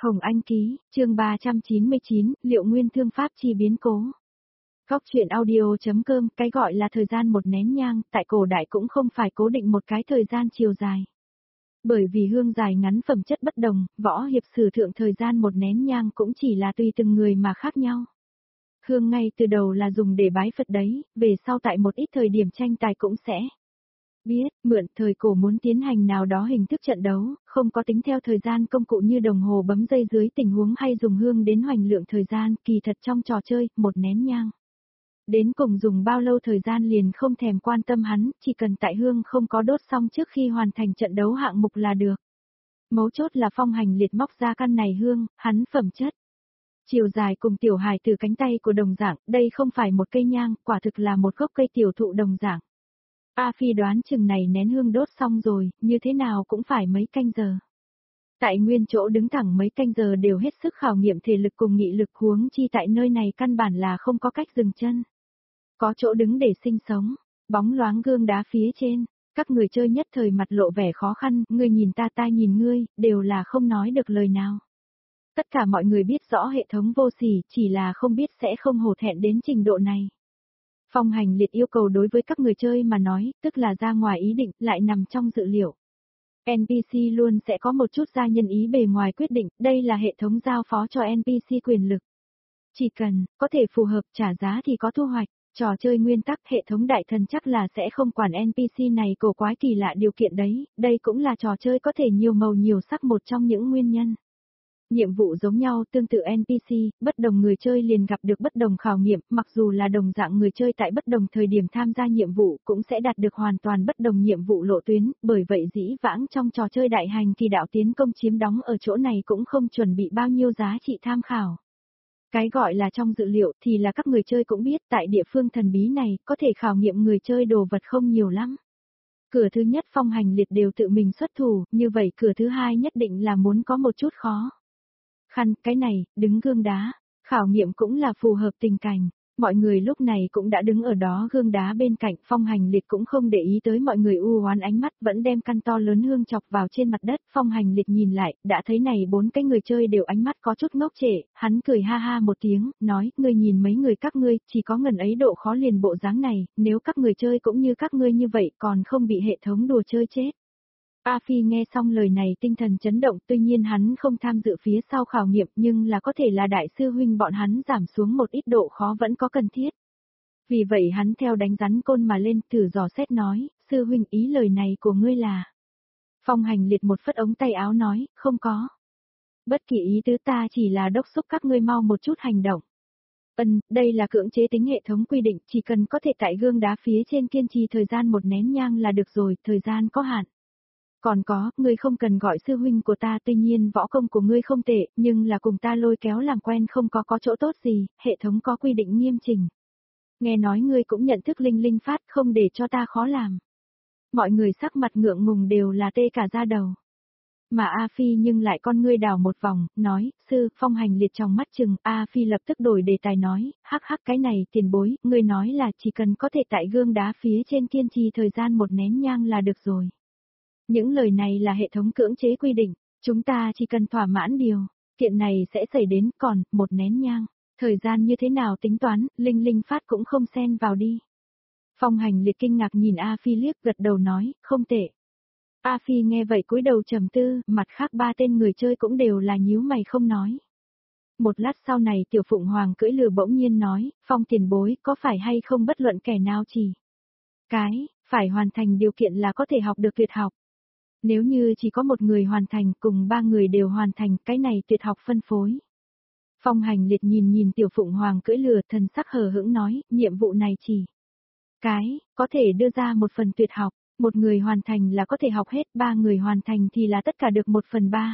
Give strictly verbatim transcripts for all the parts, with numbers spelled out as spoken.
Hồng Anh ký, chương ba trăm chín mươi chín, liệu nguyên thương pháp chi biến cố. Góc truyện audio.com, cái gọi là thời gian một nén nhang, tại cổ đại cũng không phải cố định một cái thời gian chiều dài. Bởi vì hương dài ngắn phẩm chất bất đồng, võ hiệp sử thượng thời gian một nén nhang cũng chỉ là tùy từng người mà khác nhau. Hương ngay từ đầu là dùng để bái Phật đấy, về sau tại một ít thời điểm tranh tài cũng sẽ biết, mượn thời cổ muốn tiến hành nào đó hình thức trận đấu, không có tính theo thời gian công cụ như đồng hồ bấm dây dưới tình huống hay dùng hương đến hoành lượng thời gian, kỳ thật trong trò chơi, một nén nhang. Đến cùng dùng bao lâu thời gian liền không thèm quan tâm hắn, chỉ cần tại hương không có đốt xong trước khi hoàn thành trận đấu hạng mục là được. Mấu chốt là Phong Hành Liệt móc ra căn này hương, hắn phẩm chất. Chiều dài cùng tiểu hài từ cánh tay của đồng dạng, đây không phải một cây nhang, quả thực là một gốc cây tiểu thụ đồng dạng. A Phi đoán chừng này nén hương đốt xong rồi, như thế nào cũng phải mấy canh giờ. Tại nguyên chỗ đứng thẳng mấy canh giờ đều hết sức khảo nghiệm thể lực cùng nghị lực, huống chi tại nơi này căn bản là không có cách dừng chân. Có chỗ đứng để sinh sống, bóng loáng gương đá phía trên, các người chơi nhất thời mặt lộ vẻ khó khăn, ngươi nhìn ta ta nhìn ngươi, đều là không nói được lời nào. Tất cả mọi người biết rõ hệ thống vô sỉ, chỉ là không biết sẽ không hổ thẹn đến trình độ này. Phong Hành Liệt yêu cầu đối với các người chơi mà nói, tức là ra ngoài ý định, lại nằm trong dự liệu. en pê xê luôn sẽ có một chút gia nhân ý bề ngoài quyết định, đây là hệ thống giao phó cho en pê xê quyền lực. Chỉ cần, có thể phù hợp trả giá thì có thu hoạch, trò chơi nguyên tắc hệ thống đại thần chắc là sẽ không quản en pê xê này cổ quái kỳ lạ điều kiện đấy, đây cũng là trò chơi có thể nhiều màu nhiều sắc một trong những nguyên nhân. Nhiệm vụ giống nhau tương tự en pê xê, bất đồng người chơi liền gặp được bất đồng khảo nghiệm, mặc dù là đồng dạng người chơi tại bất đồng thời điểm tham gia nhiệm vụ cũng sẽ đạt được hoàn toàn bất đồng nhiệm vụ lộ tuyến, bởi vậy dĩ vãng trong trò chơi đại hành thì đạo tiến công chiếm đóng ở chỗ này cũng không chuẩn bị bao nhiêu giá trị tham khảo. Cái gọi là trong dự liệu thì là các người chơi cũng biết tại địa phương thần bí này có thể khảo nghiệm người chơi đồ vật không nhiều lắm. Cửa thứ nhất Phong Hành Liệt đều tự mình xuất thủ, như vậy cửa thứ hai nhất định là muốn có một chút khó khăn, cái này, đứng gương đá, khảo nghiệm cũng là phù hợp tình cảnh, mọi người lúc này cũng đã đứng ở đó gương đá bên cạnh, Phong Hành Liệt cũng không để ý tới mọi người u oán ánh mắt, vẫn đem căn to lớn hương chọc vào trên mặt đất, Phong Hành Liệt nhìn lại, đã thấy này bốn cái người chơi đều ánh mắt có chút ngốc trệ, hắn cười ha ha một tiếng, nói, ngươi nhìn mấy người các ngươi, chỉ có ngần ấy độ khó liền bộ dáng này, nếu các người chơi cũng như các ngươi như vậy còn không bị hệ thống đùa chơi chết. A Phi nghe xong lời này tinh thần chấn động, tuy nhiên hắn không tham dự phía sau khảo nghiệm nhưng là có thể là đại sư huynh bọn hắn giảm xuống một ít độ khó vẫn có cần thiết. Vì vậy hắn theo đánh rắn côn mà lên thử dò xét nói, sư huynh ý lời này của ngươi là. Phong Hành Liệt một phất ống tay áo nói, không có. Bất kỳ ý tứ ta chỉ là đốc thúc các ngươi mau một chút hành động. Ân, đây là cưỡng chế tính hệ thống quy định, chỉ cần có thể tại gương đá phía trên kiên trì thời gian một nén nhang là được rồi, thời gian có hạn. Còn có, ngươi không cần gọi sư huynh của ta, tuy nhiên võ công của ngươi không tệ, nhưng là cùng ta lôi kéo làm quen không có có chỗ tốt gì, hệ thống có quy định nghiêm chỉnh. Nghe nói ngươi cũng nhận thức linh linh phát, không để cho ta khó làm. Mọi người sắc mặt ngượng ngùng đều là tê cả da đầu. Mà A Phi nhưng lại con ngươi đảo một vòng, nói, sư, Phong Hành Liệt trong mắt chừng, A Phi lập tức đổi đề tài nói, hắc hắc cái này tiền bối, ngươi nói là chỉ cần có thể tại gương đá phía trên kiên trì thời gian một nén nhang là được rồi. Những lời này là hệ thống cưỡng chế quy định, chúng ta chỉ cần thỏa mãn điều, kiện này sẽ xảy đến, còn, một nén nhang, thời gian như thế nào tính toán, linh linh phát cũng không xen vào đi. Phong Hành Liệt kinh ngạc nhìn A Phi liếc gật đầu nói, không tệ. A Phi nghe vậy cúi đầu trầm tư, mặt khác ba tên người chơi cũng đều là nhíu mày không nói. Một lát sau này Tiểu Phụng Hoàng cưỡi lừa bỗng nhiên nói, Phong tiền bối có phải hay không bất luận kẻ nào chỉ. Cái, phải hoàn thành điều kiện là có thể học được tuyệt học. Nếu như chỉ có một người hoàn thành cùng ba người đều hoàn thành cái này tuyệt học phân phối. Phong Hành Liệt nhìn nhìn Tiểu Phụng Hoàng cưỡi lừa thần sắc hờ hững nói, nhiệm vụ này chỉ. Cái, có thể đưa ra một phần tuyệt học, một người hoàn thành là có thể học hết, ba người hoàn thành thì là tất cả được một phần ba.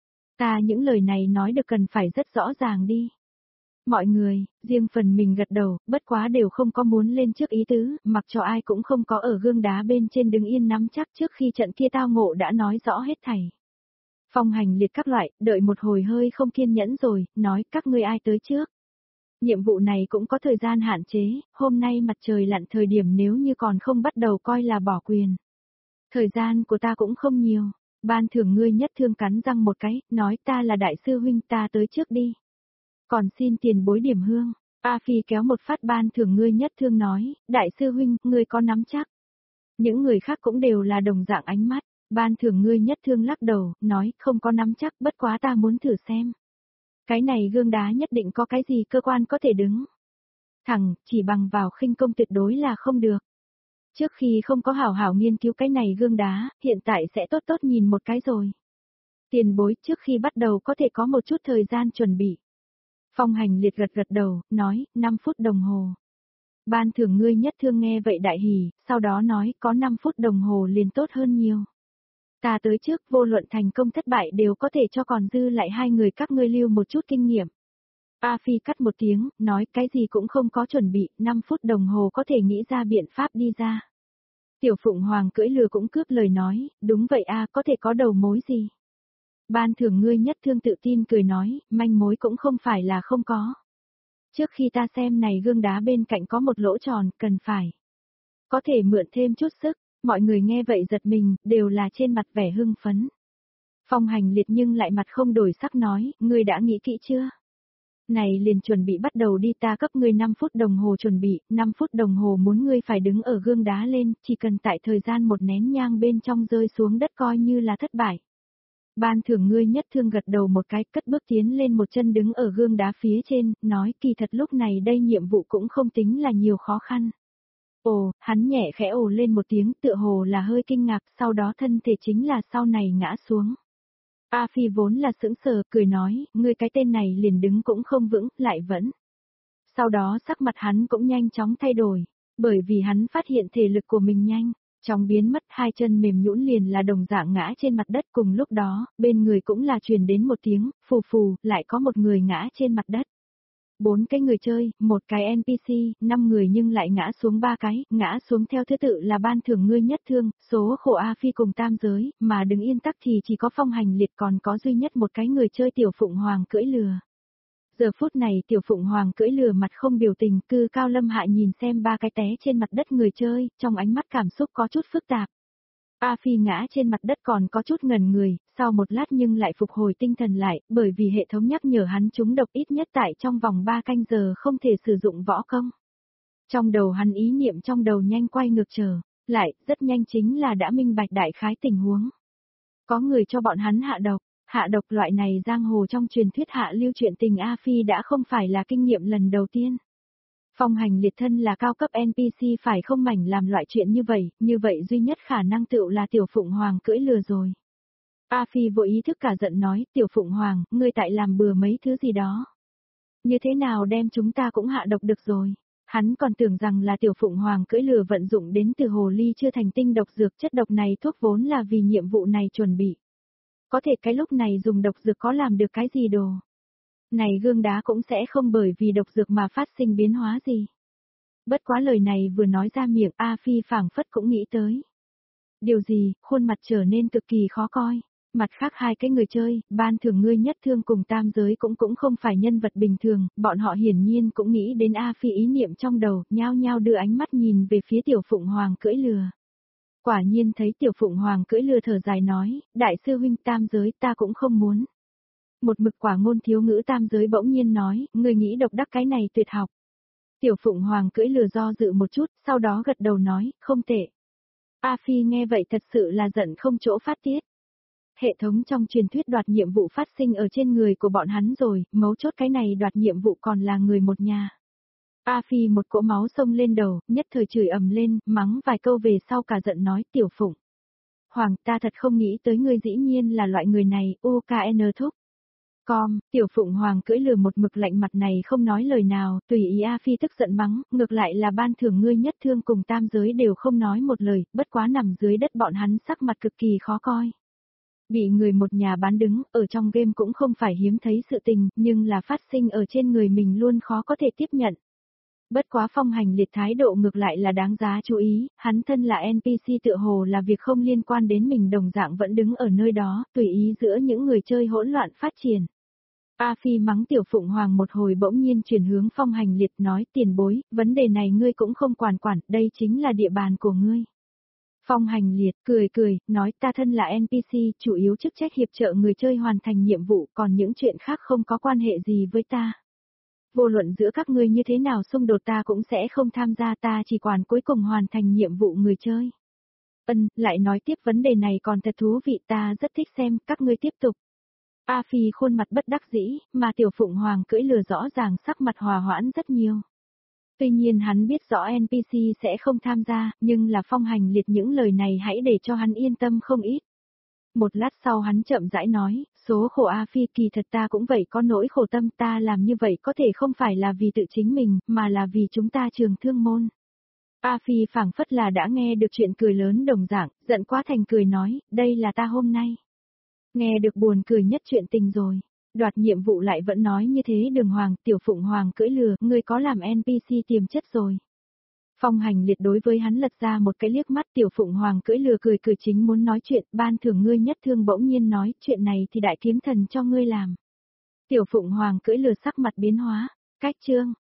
Ta những lời này nói được cần phải rất rõ ràng đi. Mọi người, riêng phần mình gật đầu, bất quá đều không có muốn lên trước ý tứ, mặc cho ai cũng không có ở gương đá bên trên đứng yên nắm chắc trước khi trận kia tao ngộ đã nói rõ hết thảy. Phong Hành Liệt các loại, đợi một hồi hơi không kiên nhẫn rồi, nói các ngươi ai tới trước. Nhiệm vụ này cũng có thời gian hạn chế, hôm nay mặt trời lặn thời điểm nếu như còn không bắt đầu coi là bỏ quyền. Thời gian của ta cũng không nhiều. Ban thưởng ngươi nhất thương cắn răng một cái, nói ta là đại sư huynh ta tới trước đi. Còn xin tiền bối điểm hương. A Phi kéo một phát ban thưởng ngươi nhất thương nói, đại sư huynh, ngươi có nắm chắc. Những người khác cũng đều là đồng dạng ánh mắt. Ban thưởng ngươi nhất thương lắc đầu, nói, không có nắm chắc, bất quá ta muốn thử xem. Cái này gương đá nhất định có cái gì cơ quan có thể đứng. Thẳng, chỉ bằng vào khinh công tuyệt đối là không được. Trước khi không có hảo hảo nghiên cứu cái này gương đá, hiện tại sẽ tốt tốt nhìn một cái rồi. Tiền bối trước khi bắt đầu có thể có một chút thời gian chuẩn bị. Phong Hành Liệt gật gật đầu, nói, năm phút đồng hồ. Ban thưởng ngươi nhất thương nghe vậy đại hỉ, sau đó nói, có năm phút đồng hồ liền tốt hơn nhiều. Ta tới trước vô luận thành công thất bại đều có thể cho còn dư lại hai người các ngươi lưu một chút kinh nghiệm. A Phi cắt một tiếng, nói cái gì cũng không có chuẩn bị, năm phút đồng hồ có thể nghĩ ra biện pháp đi ra. Tiểu Phụng Hoàng cưỡi lừa cũng cướp lời nói, đúng vậy a, có thể có đầu mối gì? Ban thưởng ngươi nhất thương tự tin cười nói, manh mối cũng không phải là không có. Trước khi ta xem này gương đá bên cạnh có một lỗ tròn, cần phải. Có thể mượn thêm chút sức, mọi người nghe vậy giật mình, đều là trên mặt vẻ hưng phấn. Phong Hành Liệt nhưng lại mặt không đổi sắc nói, ngươi đã nghĩ kỹ chưa? Này liền chuẩn bị bắt đầu đi, ta cấp ngươi năm phút đồng hồ chuẩn bị, năm phút đồng hồ muốn ngươi phải đứng ở gương đá lên, chỉ cần tại thời gian một nén nhang bên trong rơi xuống đất coi như là thất bại. Ban thưởng ngươi nhất thương gật đầu một cái, cất bước tiến lên một chân đứng ở gương đá phía trên, nói kỳ thật lúc này đây nhiệm vụ cũng không tính là nhiều khó khăn. Ồ, hắn nhẹ khẽ ồ lên một tiếng tựa hồ là hơi kinh ngạc, sau đó thân thể chính là sau này ngã xuống. A Phi vốn là sững sờ, cười nói, ngươi cái tên này liền đứng cũng không vững, lại vẫn. Sau đó sắc mặt hắn cũng nhanh chóng thay đổi, bởi vì hắn phát hiện thể lực của mình nhanh, trong biến mất hai chân mềm nhũn liền là đồng dạng ngã trên mặt đất cùng lúc đó, bên người cũng là truyền đến một tiếng, phù phù, lại có một người ngã trên mặt đất. Bốn cái người chơi, một cái en pê xê, năm người nhưng lại ngã xuống ba cái, ngã xuống theo thứ tự là ban thưởng ngươi nhất thương, số khổ A Phi cùng tam giới, mà đứng yên tắc thì chỉ có Phong Hành Liệt còn có duy nhất một cái người chơi Tiểu Phụng Hoàng cưỡi lừa. Giờ phút này Tiểu Phụng Hoàng cưỡi lừa mặt không biểu tình, cư cao lâm hạ nhìn xem ba cái té trên mặt đất người chơi, trong ánh mắt cảm xúc có chút phức tạp. A Phi ngã trên mặt đất còn có chút ngẩn người, sau một lát nhưng lại phục hồi tinh thần lại, bởi vì hệ thống nhắc nhở hắn trúng độc ít nhất tại trong vòng ba canh giờ không thể sử dụng võ công. Trong đầu hắn ý niệm trong đầu nhanh quay ngược trở, lại, rất nhanh chính là đã minh bạch đại khái tình huống. Có người cho bọn hắn hạ độc, hạ độc loại này giang hồ trong truyền thuyết hạ lưu chuyện tình A Phi đã không phải là kinh nghiệm lần đầu tiên. Phong Hành Liệt thân là cao cấp en pê xê phải không mảnh làm loại chuyện như vậy, như vậy duy nhất khả năng tựu là Tiểu Phụng Hoàng cưỡi lừa rồi. A Phi vội ý thức cả giận nói, Tiểu Phụng Hoàng, ngươi tại làm bừa mấy thứ gì đó. Như thế nào đem chúng ta cũng hạ độc được rồi. Hắn còn tưởng rằng là Tiểu Phụng Hoàng cưỡi lừa vận dụng đến từ hồ ly chưa thành tinh độc dược, chất độc này thuốc vốn là vì nhiệm vụ này chuẩn bị. Có thể cái lúc này dùng độc dược có làm được cái gì đồ. Này gương đá cũng sẽ không bởi vì độc dược mà phát sinh biến hóa gì. Bất quá lời này vừa nói ra miệng A Phi phảng phất cũng nghĩ tới. Điều gì, khuôn mặt trở nên cực kỳ khó coi. Mặt khác hai cái người chơi, ban thưởng ngươi nhất thương cùng tam giới cũng cũng không phải nhân vật bình thường, bọn họ hiển nhiên cũng nghĩ đến A Phi ý niệm trong đầu, nhao nhao đưa ánh mắt nhìn về phía Tiểu Phụng Hoàng cưỡi lừa. Quả nhiên thấy Tiểu Phụng Hoàng cưỡi lừa thở dài nói, đại sư huynh tam giới ta cũng không muốn. Một mực quả ngôn thiếu ngữ tam giới bỗng nhiên nói, người nghĩ độc đắc cái này tuyệt học. Tiểu Phụng Hoàng cưỡi lừa do dự một chút, sau đó gật đầu nói, không tệ. A Phi nghe vậy thật sự là giận không chỗ phát tiết. Hệ thống trong truyền thuyết đoạt nhiệm vụ phát sinh ở trên người của bọn hắn rồi, mấu chốt cái này đoạt nhiệm vụ còn là người một nhà. A Phi một cỗ máu xông lên đầu, nhất thời chửi ầm lên, mắng vài câu về sau cả giận nói, Tiểu Phụng Hoàng, ta thật không nghĩ tới ngươi dĩ nhiên là loại người này, u ca en thúc. Com, Tiểu Phụng Hoàng cưỡi lừa một mực lạnh mặt này không nói lời nào, tùy ý A Phi tức giận mắng, ngược lại là ban thưởng ngươi nhất thương cùng tam giới đều không nói một lời, bất quá nằm dưới đất bọn hắn sắc mặt cực kỳ khó coi. Bị người một nhà bán đứng, ở trong game cũng không phải hiếm thấy sự tình, nhưng là phát sinh ở trên người mình luôn khó có thể tiếp nhận. Bất quá Phong Hành Liệt thái độ ngược lại là đáng giá chú ý, hắn thân là en pê xê tựa hồ là việc không liên quan đến mình đồng dạng vẫn đứng ở nơi đó, tùy ý giữa những người chơi hỗn loạn phát triển. A Phi mắng Tiểu Phụng Hoàng một hồi bỗng nhiên chuyển hướng Phong Hành Liệt nói tiền bối, vấn đề này ngươi cũng không quản quản, đây chính là địa bàn của ngươi. Phong Hành Liệt cười cười, nói ta thân là en pê xê, chủ yếu chức trách hiệp trợ người chơi hoàn thành nhiệm vụ, còn những chuyện khác không có quan hệ gì với ta. Vô luận giữa các ngươi như thế nào xung đột ta cũng sẽ không tham gia, ta chỉ quản cuối cùng hoàn thành nhiệm vụ người chơi. Ân, lại nói tiếp vấn đề này còn thật thú vị, ta rất thích xem, các ngươi tiếp tục. A Phi khuôn mặt bất đắc dĩ, mà Tiểu Phụng Hoàng cưỡi lừa rõ ràng sắc mặt hòa hoãn rất nhiều. Tuy nhiên hắn biết rõ en pê xê sẽ không tham gia, nhưng là Phong Hành Liệt những lời này hãy để cho hắn yên tâm không ít. Một lát sau hắn chậm rãi nói, số khổ A Phi, kỳ thật ta cũng vậy, có nỗi khổ tâm, ta làm như vậy có thể không phải là vì tự chính mình, mà là vì chúng ta Trường Thương môn. A Phi phảng phất là đã nghe được chuyện cười lớn đồng dạng, giận quá thành cười nói, đây là ta hôm nay. Nghe được buồn cười nhất chuyện tình rồi. Đoạt nhiệm vụ lại vẫn nói như thế, Đường Hoàng, Tiểu Phụng Hoàng cưỡi lừa, ngươi có làm en pê xê tiềm chất rồi. Phong Hành Liệt đối với hắn lật ra một cái liếc mắt, Tiểu Phụng Hoàng cưỡi lừa cười cười chính muốn nói chuyện, ban thưởng ngươi nhất thương bỗng nhiên nói, chuyện này thì đại kiếm thần cho ngươi làm. Tiểu Phụng Hoàng cưỡi lừa sắc mặt biến hóa, cách chương.